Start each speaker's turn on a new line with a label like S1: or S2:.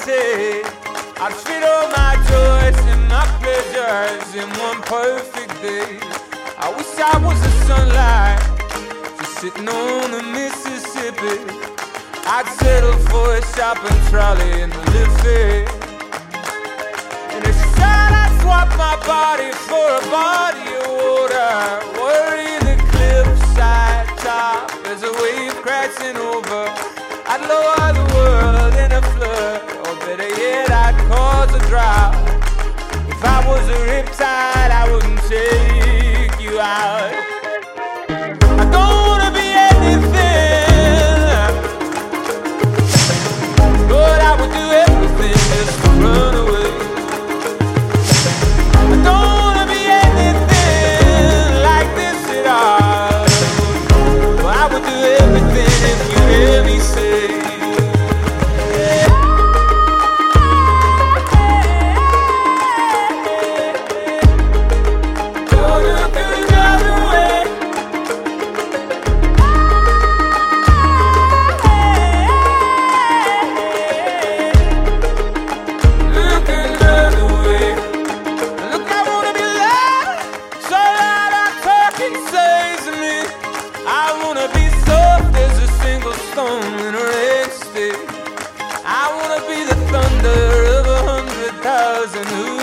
S1: say I'd fit all my joys and my pleasures in one perfect day. I wish I was the sunlight, just sitting on the Mississippi. I'd settle for a shopping trolley in the Liffey. In a shot I'd swap my body for a body of water, worry the cliffside top as a wave crashing over. I'd lower the world in a flood, or better yet, I'd cause a drought. If I was a riptide, I wouldn't take you out. I don't wanna be anything, but I would do everything just to run away. I don't wanna be anything like this at all, but I would do everything if you hear me say. I wanna be the thunder of 100,000